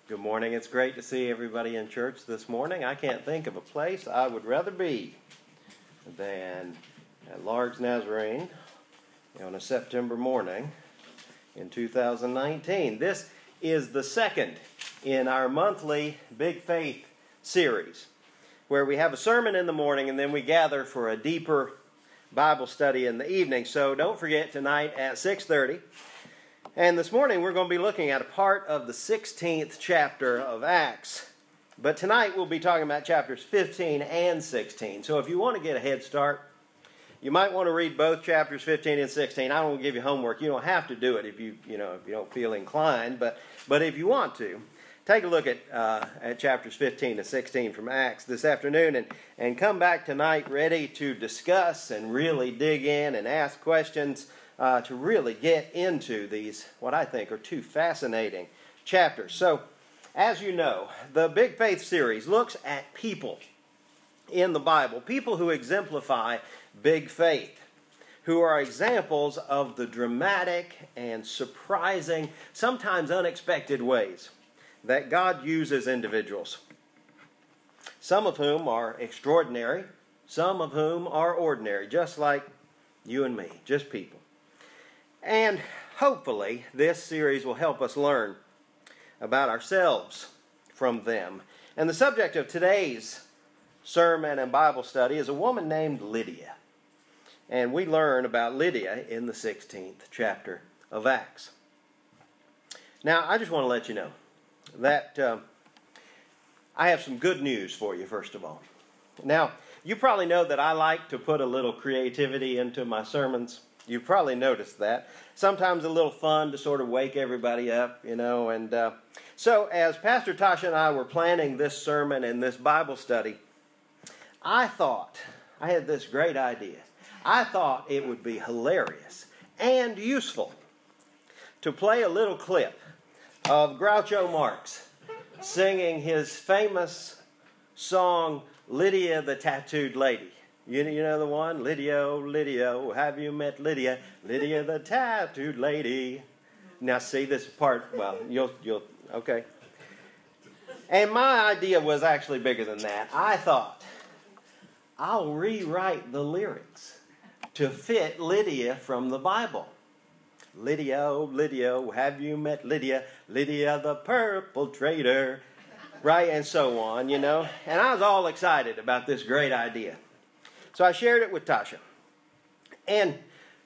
Good morning. It's great to see everybody in church this morning. I can't think of a place I would rather be than at Largs Nazarene on a September morning in 2019. This is the second in our monthly Big Faith series, where we have a sermon in the morning and then we gather for a deeper Bible study in the evening. So don't forget, tonight at 6:30. And this morning we're going to be looking at a part of the 16th chapter of Acts. But tonight we'll be talking about chapters 15 and 16. So if you want to get a head start, you might want to read both chapters 15 and 16. I won't give you homework. You don't have to do it if you don't feel inclined. But if you want to, take a look at chapters 15 and 16 from Acts this afternoon and come back tonight ready to discuss and really dig in and ask questions to really get into these, what I think are two fascinating chapters. So, as you know, the Big Faith series looks at people in the Bible, people who exemplify big faith, who are examples of the dramatic and surprising, sometimes unexpected ways that God uses individuals, some of whom are extraordinary, some of whom are ordinary, just like you and me, just people. And hopefully this series will help us learn about ourselves from them. And the subject of today's sermon and Bible study is a woman named Lydia. And we learn about Lydia in the 16th chapter of Acts. Now, I just want to let you know that I have some good news for you, first of all. Now, you probably know that I like to put a little creativity into my sermons. You've probably noticed that. Sometimes a little fun to sort of wake everybody up, and so as Pastor Tasha and I were planning this sermon and this Bible study, I had this great idea. I thought it would be hilarious and useful to play a little clip of Groucho Marx singing his famous song, Lydia the Tattooed Lady. You know the one? Lydia, oh Lydia, have you met Lydia? Lydia the Tattooed Lady. Now see this part, well, you'll, okay. And my idea was actually bigger than that. I thought, I'll rewrite the lyrics to fit Lydia from the Bible. Lydia, oh Lydia, have you met Lydia? Lydia the purple trader. Right, and so on, And I was all excited about this great idea. So I shared it with Tasha. And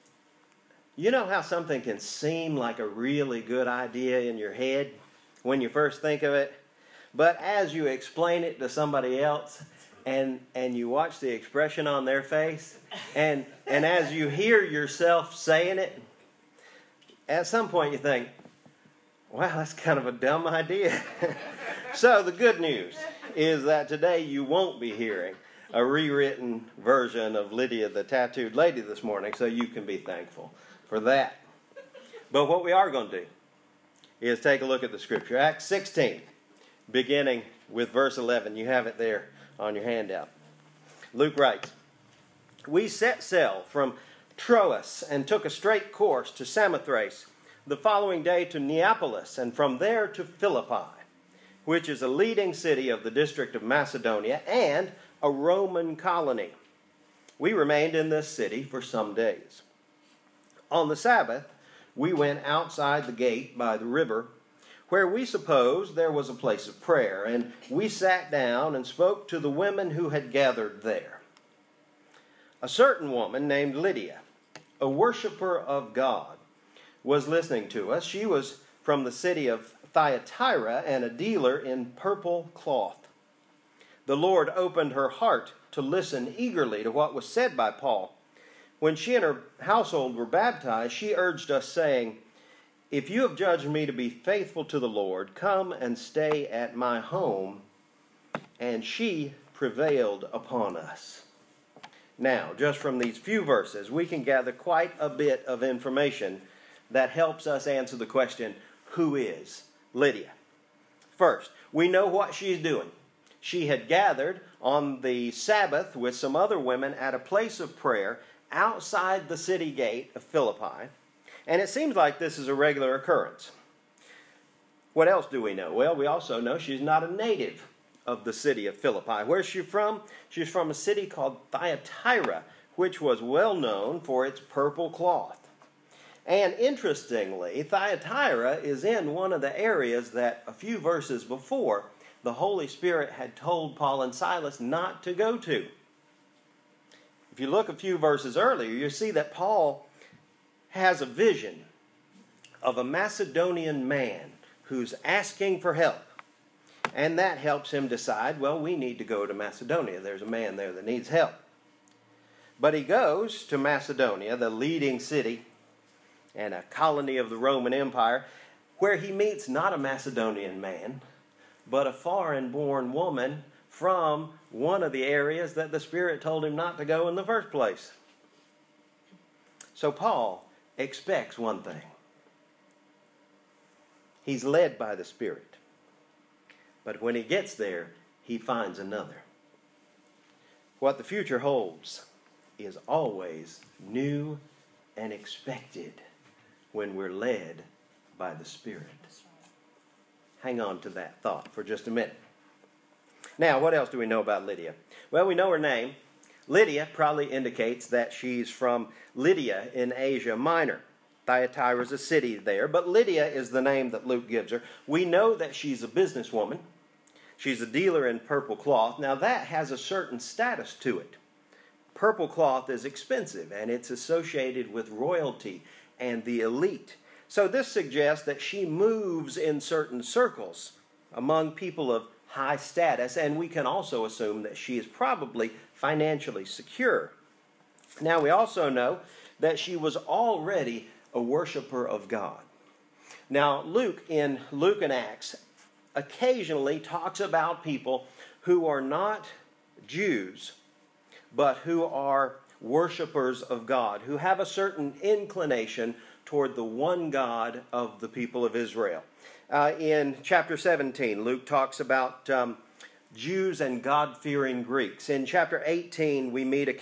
you know how something can seem like a really good idea in your head when you first think of it, but as you explain it to somebody else and you watch the expression on their face, and as you hear yourself saying it, at some point you think, wow, that's kind of a dumb idea. So the good news is that today you won't be hearing a rewritten version of Lydia the Tattooed Lady this morning, so you can be thankful for that. But what we are going to do is take a look at the scripture. Acts 16, beginning with verse 11. You have it there on your handout. Luke writes, "We set sail from Troas and took a straight course to Samothrace, the following day to Neapolis, and from there to Philippi, which is a leading city of the district of Macedonia and a Roman colony. We remained in this city for some days. On the Sabbath, we went outside the gate by the river, where we supposed there was a place of prayer, and we sat down and spoke to the women who had gathered there. A certain woman named Lydia, a worshiper of God, was listening to us. She was from the city of Thyatira and a dealer in purple cloth. The Lord opened her heart to listen eagerly to what was said by Paul. When she and her household were baptized, she urged us, saying, 'If you have judged me to be faithful to the Lord, come and stay at my home.' And she prevailed upon us." Now, just from these few verses, we can gather quite a bit of information that helps us answer the question, who is Lydia? First, we know what she's doing. She had gathered on the Sabbath with some other women at a place of prayer outside the city gate of Philippi, and it seems like this is a regular occurrence. What else do we know? Well, we also know she's not a native of the city of Philippi. Where's she from? She's from a city called Thyatira, which was well known for its purple cloth. And interestingly, Thyatira is in one of the areas that a few verses before the Holy Spirit had told Paul and Silas not to go to. If you look a few verses earlier, you see that Paul has a vision of a Macedonian man who's asking for help. And that helps him decide, well, we need to go to Macedonia. There's a man there that needs help. But he goes to Macedonia, the leading city and a colony of the Roman Empire, where he meets not a Macedonian man, but a foreign-born woman from one of the areas that the Spirit told him not to go in the first place. So Paul expects one thing. He's led by the Spirit. But when he gets there, he finds another. What the future holds is always new and expected when we're led by the Spirit. Hang on to that thought for just a minute. Now, what else do we know about Lydia? Well, we know her name. Lydia probably indicates that she's from Lydia in Asia Minor. Thyatira is a city there, but Lydia is the name that Luke gives her. We know that she's a businesswoman. She's a dealer in purple cloth. Now, that has a certain status to it. Purple cloth is expensive, and it's associated with royalty and the elite. So this suggests that she moves in certain circles among people of high status, and we can also assume that she is probably financially secure. Now, we also know that she was already a worshiper of God. Now, Luke and Acts occasionally talks about people who are not Jews, but who are worshipers of God, who have a certain inclination toward the one God of the people of Israel. In chapter 17, Luke talks about Jews and God-fearing Greeks. In chapter 18, we meet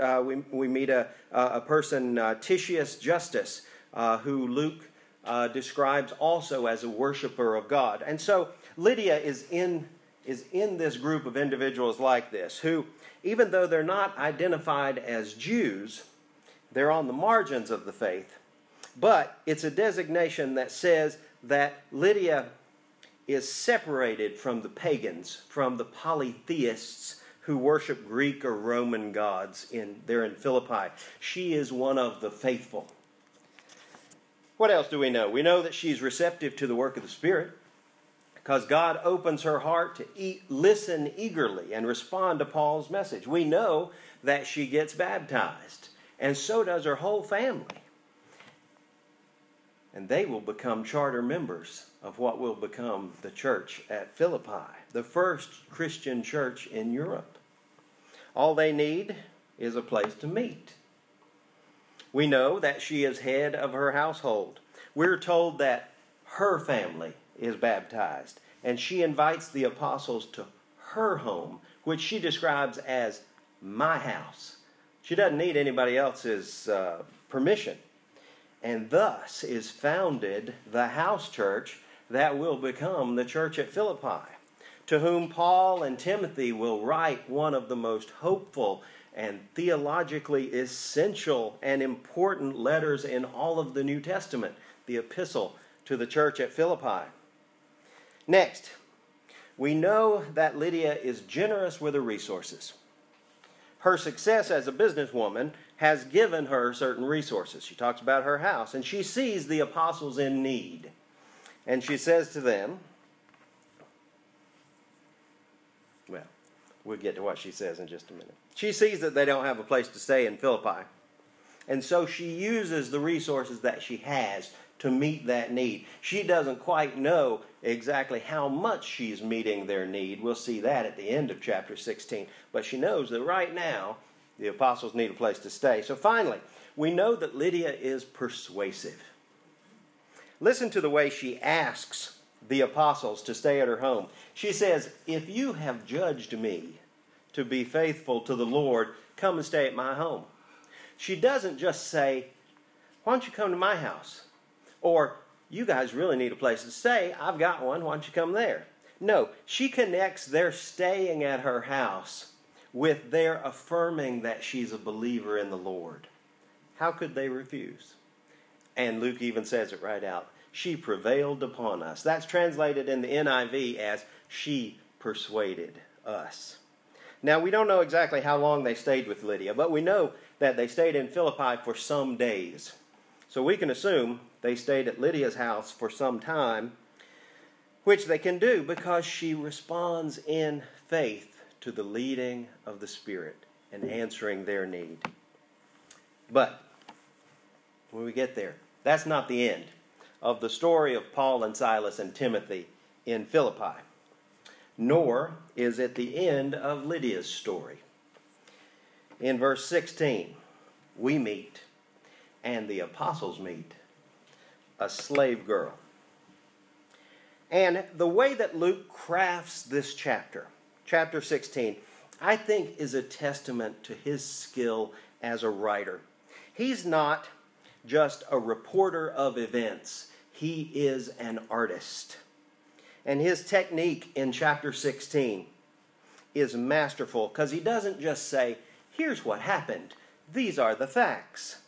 a person, Titius Justus, who Luke describes also as a worshiper of God. And so Lydia is in this group of individuals like this, who, even though they're not identified as Jews, they're on the margins of the faith. But it's a designation that says that Lydia is separated from the pagans, from the polytheists who worship Greek or Roman gods there in Philippi. She is one of the faithful. What else do we know? We know that she's receptive to the work of the Spirit, because God opens her heart to listen eagerly and respond to Paul's message. We know that she gets baptized, and so does her whole family. And they will become charter members of what will become the church at Philippi, the first Christian church in Europe. All they need is a place to meet. We know that she is head of her household. We're told that her family is baptized, and she invites the apostles to her home, which she describes as my house. She doesn't need anybody else's permission. And thus is founded the house church that will become the church at Philippi, to whom Paul and Timothy will write one of the most hopeful and theologically essential and important letters in all of the New Testament, the epistle to the church at Philippi. Next, we know that Lydia is generous with her resources. Her success as a businesswoman has given her certain resources. She talks about her house, and she sees the apostles in need. And she says to them, well, we'll get to what she says in just a minute. She sees that they don't have a place to stay in Philippi. And so she uses the resources that she has to meet that need. She doesn't quite know exactly how much she's meeting their need. We'll see that at the end of chapter 16. But she knows that right now, the apostles need a place to stay. So finally, we know that Lydia is persuasive. Listen to the way she asks the apostles to stay at her home. She says, if you have judged me to be faithful to the Lord, come and stay at my home. She doesn't just say, why don't you come to my house? Or, you guys really need a place to stay. I've got one. Why don't you come there? No, she connects their staying at her house with their affirming that she's a believer in the Lord. How could they refuse? And Luke even says it right out. She prevailed upon us. That's translated in the NIV as she persuaded us. Now, we don't know exactly how long they stayed with Lydia, but we know that they stayed in Philippi for some days. So we can assume they stayed at Lydia's house for some time, which they can do because she responds in faith to the leading of the Spirit and answering their need. But when we get there, that's not the end of the story of Paul and Silas and Timothy in Philippi. Nor is it the end of Lydia's story. In verse 16, we meet, and the apostles meet, a slave girl. And the way that Luke crafts this chapter 16, I think is a testament to his skill as a writer. He's not just a reporter of events. He is an artist. And his technique in chapter 16 is masterful because he doesn't just say, here's what happened. These are the facts.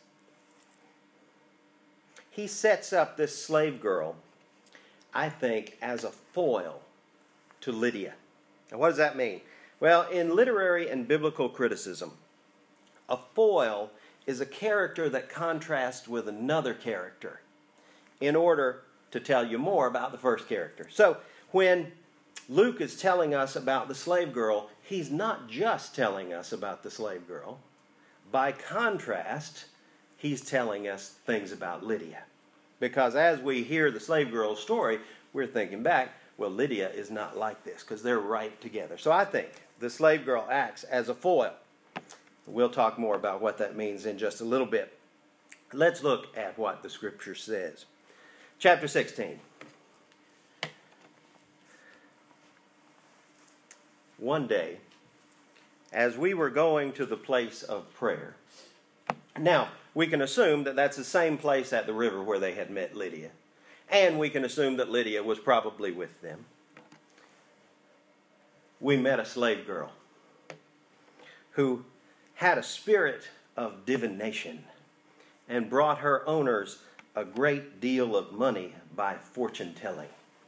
He sets up this slave girl, I think, as a foil to Lydia. Now, what does that mean? Well, in literary and biblical criticism, a foil is a character that contrasts with another character in order to tell you more about the first character. So, when Luke is telling us about the slave girl, he's not just telling us about the slave girl. By contrast, he's telling us things about Lydia. Because as we hear the slave girl's story, we're thinking back, well, Lydia is not like this because they're right together. So I think the slave girl acts as a foil. We'll talk more about what that means in just a little bit. Let's look at what the Scripture says. Chapter 16. One day, as we were going to the place of prayer. Now, we can assume that that's the same place at the river where they had met Lydia. And we can assume that Lydia was probably with them. We met a slave girl who had a spirit of divination and brought her owners a great deal of money by fortune telling.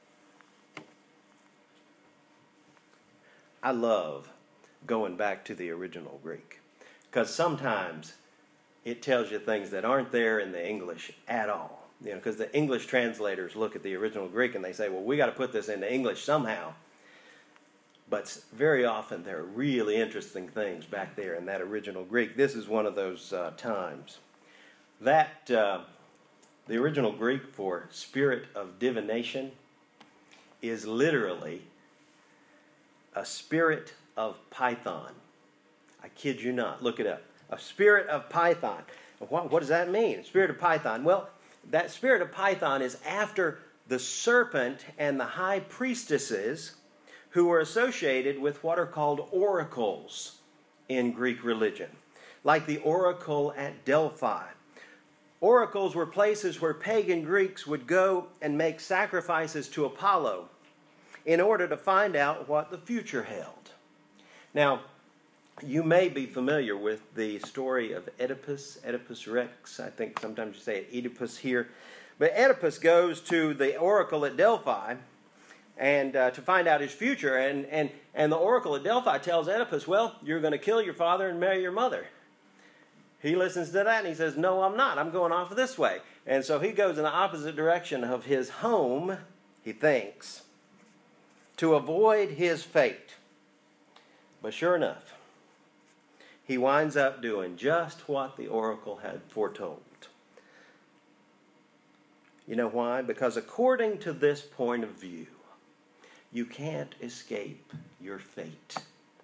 I love going back to the original Greek because sometimes it tells you things that aren't there in the English at all. Because the English translators look at the original Greek and they say, well, we got to put this into English somehow. But very often there are really interesting things back there in that original Greek. This is one of those times. The original Greek for spirit of divination is literally a spirit of Python. I kid you not. Look it up. A spirit of Python. What does that mean? A spirit of Python. Well, that spirit of Python is after the serpent and the high priestesses who were associated with what are called oracles in Greek religion. Like the oracle at Delphi. Oracles were places where pagan Greeks would go and make sacrifices to Apollo in order to find out what the future held. Now, you may be familiar with the story of Oedipus, Oedipus Rex. I think sometimes you say Oedipus here. But Oedipus goes to the oracle at Delphi and to find out his future. And the oracle at Delphi tells Oedipus, well, you're going to kill your father and marry your mother. He listens to that and he says, no, I'm not. I'm going off this way. And so he goes in the opposite direction of his home, he thinks, to avoid his fate. But sure enough, he winds up doing just what the oracle had foretold. You know why? Because according to this point of view, you can't escape your fate.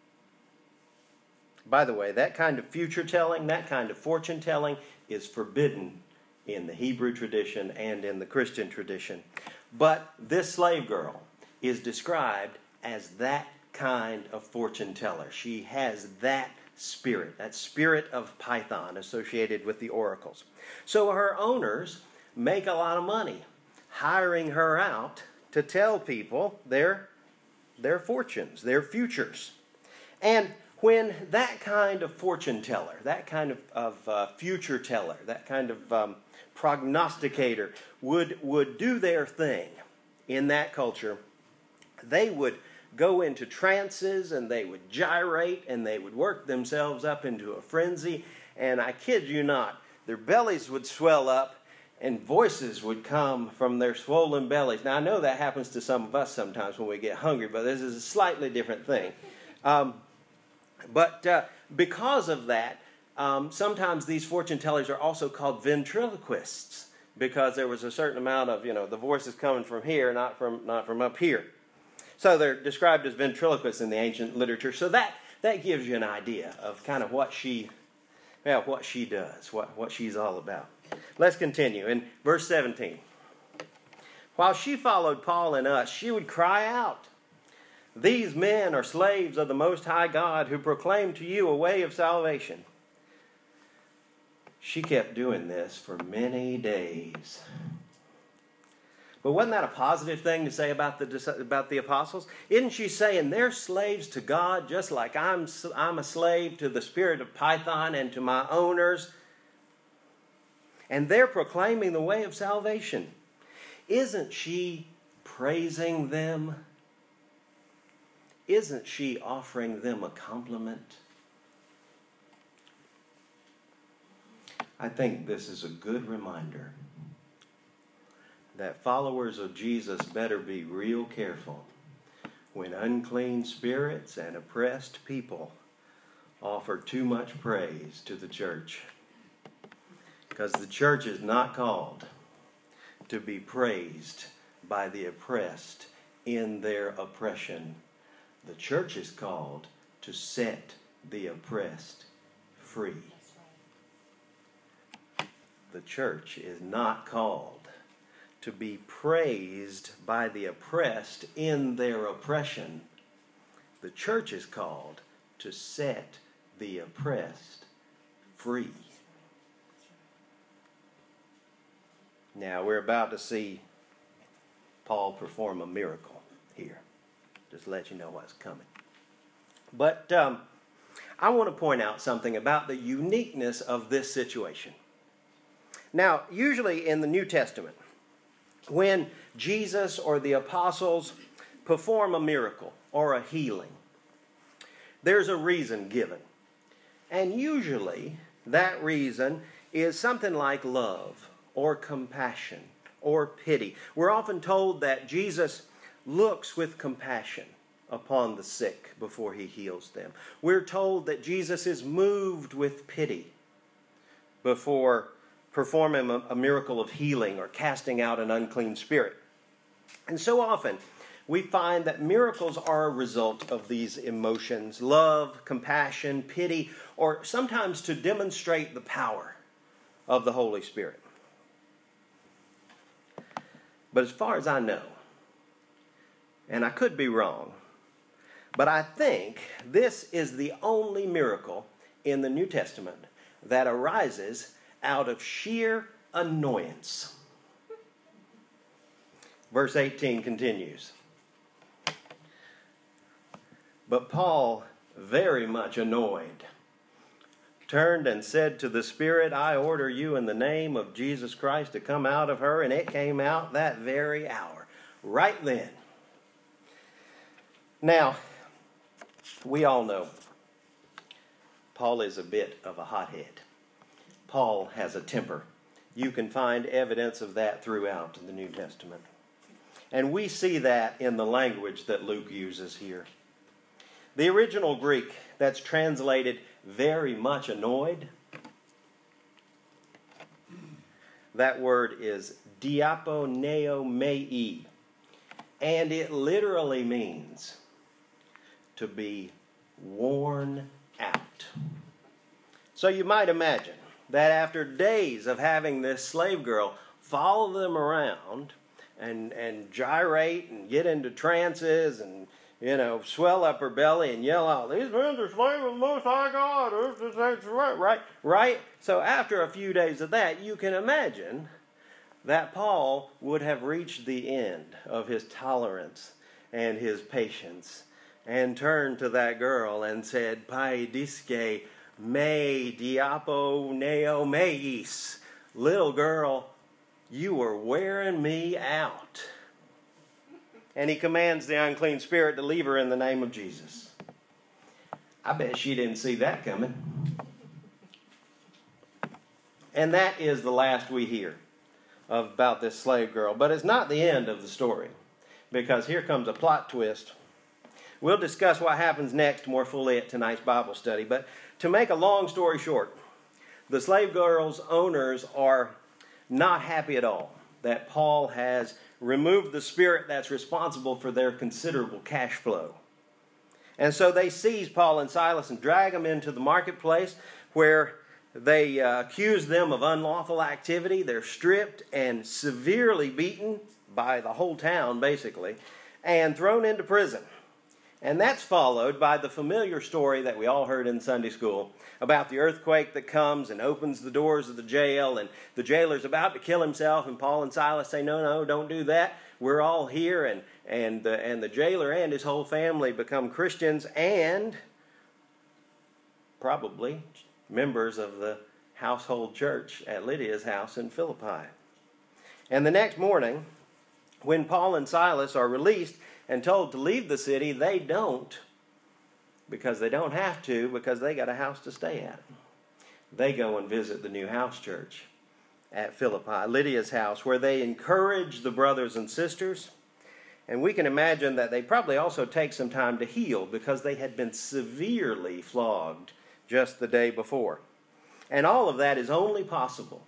By the way, that kind of future telling, that kind of fortune telling is forbidden in the Hebrew tradition and in the Christian tradition. But this slave girl is described as that kind of fortune teller. She has that spirit of Python associated with the oracles. So her owners make a lot of money hiring her out to tell people their fortunes, their futures. And when that kind of fortune teller, that kind of future teller, that kind of prognosticator would do their thing in that culture, they would go into trances and they would gyrate and they would work themselves up into a frenzy. And I kid you not, their bellies would swell up and voices would come from their swollen bellies. Now, I know that happens to some of us sometimes when we get hungry, but this is a slightly different thing. But because of that, sometimes these fortune tellers are also called ventriloquists, because there was a certain amount of, the voice is coming from here, not from up here. So they're described as ventriloquists in the ancient literature. So that gives you an idea of kind of what she does, what she's all about. Let's continue. In verse 17. While she followed Paul and us, she would cry out, "These men are slaves of the Most High God who proclaim to you a way of salvation." She kept doing this for many days. But wasn't that a positive thing to say about the apostles? Isn't she saying they're slaves to God just like I'm a slave to the spirit of Python and to my owners? And they're proclaiming the way of salvation. Isn't she praising them? Isn't she offering them a compliment? I think this is a good reminder that followers of Jesus better be real careful when unclean spirits and oppressed people offer too much praise to the church. Because the church is not called to be praised by the oppressed in their oppression. The church is called to set the oppressed free. The church is not called to be praised by the oppressed in their oppression. The church is called to set the oppressed free. Now, we're about to see Paul perform a miracle here. Just to let you know what's coming. But I want to point out something about the uniqueness of this situation. Now, usually in the New Testament, when Jesus or the apostles perform a miracle or a healing, there's a reason given. And usually that reason is something like love or compassion or pity. We're often told that Jesus looks with compassion upon the sick before he heals them. We're told that Jesus is moved with pity before performing a miracle of healing or casting out an unclean spirit. And so often we find that miracles are a result of these emotions: love, compassion, pity, or sometimes to demonstrate the power of the Holy Spirit. But as far as I know, and I could be wrong, but I think this is the only miracle in the New Testament that arises out of sheer annoyance. Verse 18 continues. But Paul, very much annoyed, turned and said to the Spirit, "I order you in the name of Jesus Christ to come out of her." And it came out that very hour, right then. Now, we all know Paul is a bit of a hothead. Paul has a temper. You can find evidence of that throughout the New Testament. And we see that in the language that Luke uses here. The original Greek that's translated "very much annoyed," that word is diaponeomai, and it literally means to be worn out. So you might imagine that after days of having this slave girl follow them around and gyrate and get into trances and, swell up her belly and yell out, "These men are slaves of the Most High God." Right? So after a few days of that, you can imagine that Paul would have reached the end of his tolerance and his patience and turned to that girl and said, Pai disce me diapo neo meis. Little girl, you were wearing me out. And he commands the unclean spirit to leave her in the name of Jesus. I bet she didn't see that coming. And that is the last we hear about this slave girl. But it's not the end of the story, because here comes a plot twist. We'll discuss what happens next more fully at tonight's Bible study. But to make a long story short, the slave girl's owners are not happy at all that Paul has removed the spirit that's responsible for their considerable cash flow. And so they seize Paul and Silas and drag them into the marketplace, where they accuse them of unlawful activity. They're stripped and severely beaten by the whole town, basically, and thrown into prison. And that's followed by the familiar story that we all heard in Sunday school about the earthquake that comes and opens the doors of the jail, and the jailer's about to kill himself, and Paul and Silas say, no, don't do that. We're all here, and the jailer and his whole family become Christians and probably members of the household church at Lydia's house in Philippi. And the next morning, when Paul and Silas are released and told to leave the city, they don't, because they don't have to, because they got a house to stay at. They go and visit the new house church at Philippi, Lydia's house, where they encourage the brothers and sisters. And we can imagine that they probably also take some time to heal, because they had been severely flogged just the day before. And all of that is only possible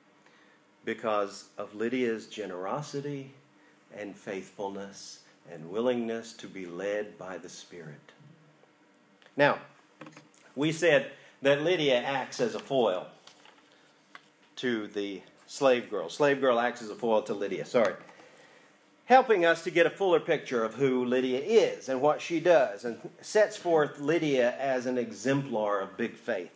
because of Lydia's generosity and faithfulness and willingness to be led by the Spirit. Now, we said that Lydia acts as a foil to the slave girl. Slave girl acts as a foil to Lydia, helping us to get a fuller picture of who Lydia is and what she does, and sets forth Lydia as an exemplar of big faith.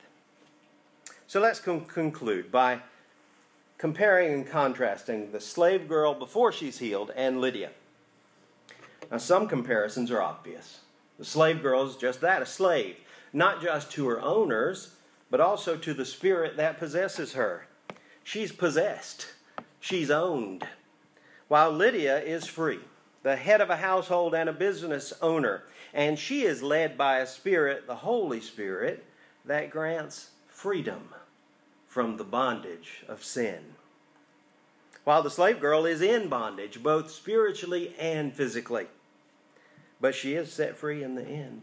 So let's conclude by comparing and contrasting the slave girl before she's healed and Lydia. Now, some comparisons are obvious. The slave girl is just that, a slave, not just to her owners, but also to the spirit that possesses her. She's possessed. She's owned. While Lydia is free, the head of a household and a business owner, and she is led by a spirit, the Holy Spirit, that grants freedom from the bondage of sin. While the slave girl is in bondage, both spiritually and physically. But she is set free in the end.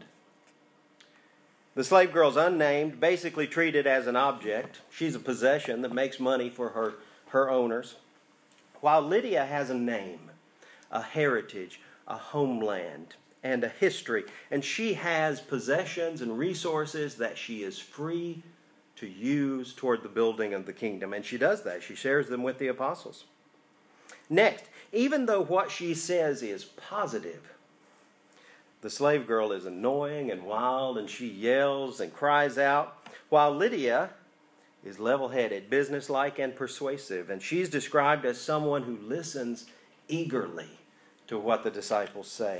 The slave girl's unnamed, basically treated as an object. She's a possession that makes money for her owners. While Lydia has a name, a heritage, a homeland, and a history, and she has possessions and resources that she is free to use toward the building of the kingdom. And she does that. She shares them with the apostles. Next, even though what she says is positive, the slave girl is annoying and wild, and she yells and cries out, while Lydia is level-headed, businesslike, and persuasive, and she's described as someone who listens eagerly to what the disciples say.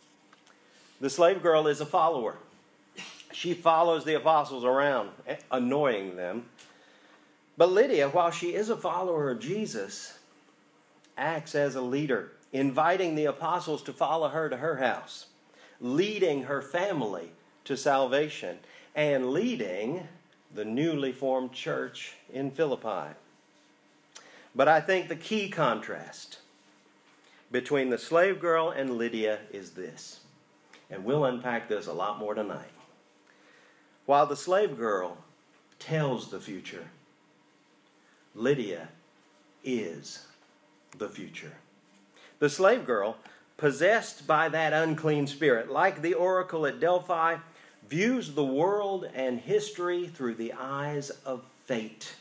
The slave girl is a follower. She follows the apostles around, annoying them. But Lydia, while she is a follower of Jesus, acts as a leader, inviting the apostles to follow her to her house, leading her family to salvation, and leading the newly formed church in Philippi. But I think the key contrast between the slave girl and Lydia is this, and we'll unpack this a lot more tonight. While the slave girl tells the future, Lydia is the future. The slave girl, possessed by that unclean spirit, like the oracle at Delphi, views the world and history through the eyes of fate.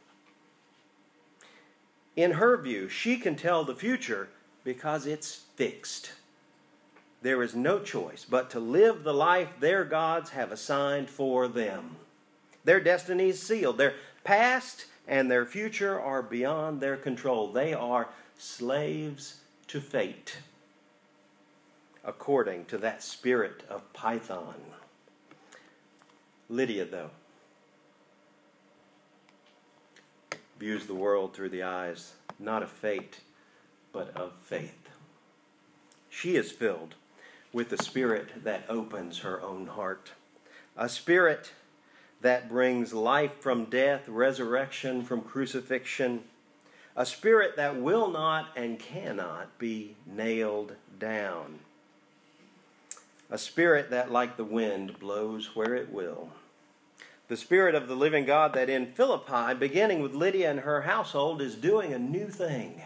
In her view, she can tell the future because it's fixed. There is no choice but to live the life their gods have assigned for them. Their destiny is sealed. Their past and their future are beyond their control. They are slaves to fate, according to that spirit of Python. Lydia, though, views the world through the eyes not of fate, but of faith. She is filled with the spirit that opens her own heart, a spirit that brings life from death, resurrection from crucifixion, a spirit that will not and cannot be nailed down, a spirit that, like the wind, blows where it will. The Spirit of the living God that in Philippi, beginning with Lydia and her household, is doing a new thing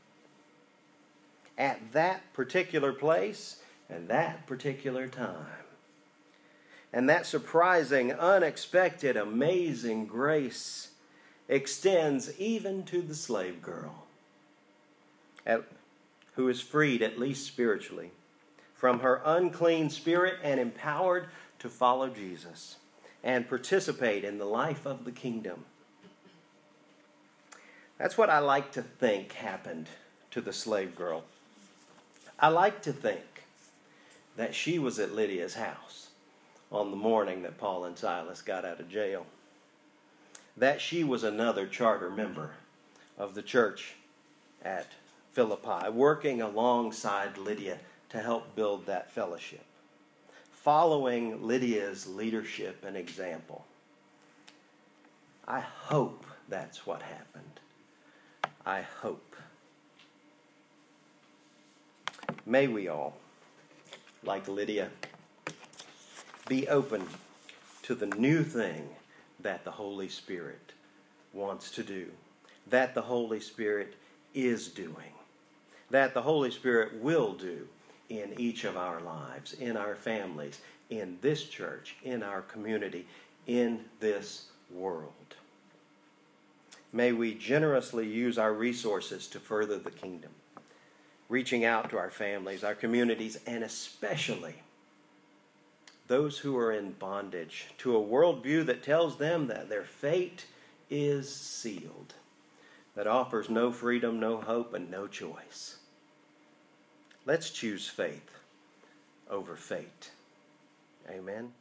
at that particular place and that particular time. And that surprising, unexpected, amazing grace extends even to the slave girl, who is freed, at least spiritually, from her unclean spirit and empowered to follow Jesus and participate in the life of the kingdom. That's what I like to think happened to the slave girl. I like to think that she was at Lydia's house on the morning that Paul and Silas got out of jail. That she was another charter member of the church at Philippi, working alongside Lydia to help build that fellowship, following Lydia's leadership and example. I hope that's what happened. I hope. May we all, like Lydia, be open to the new thing that the Holy Spirit wants to do, that the Holy Spirit is doing, that the Holy Spirit will do in each of our lives, in our families, in this church, in our community, in this world. May we generously use our resources to further the kingdom, reaching out to our families, our communities, and especially those who are in bondage to a worldview that tells them that their fate is sealed, that offers no freedom, no hope, and no choice. Let's choose faith over fate. Amen.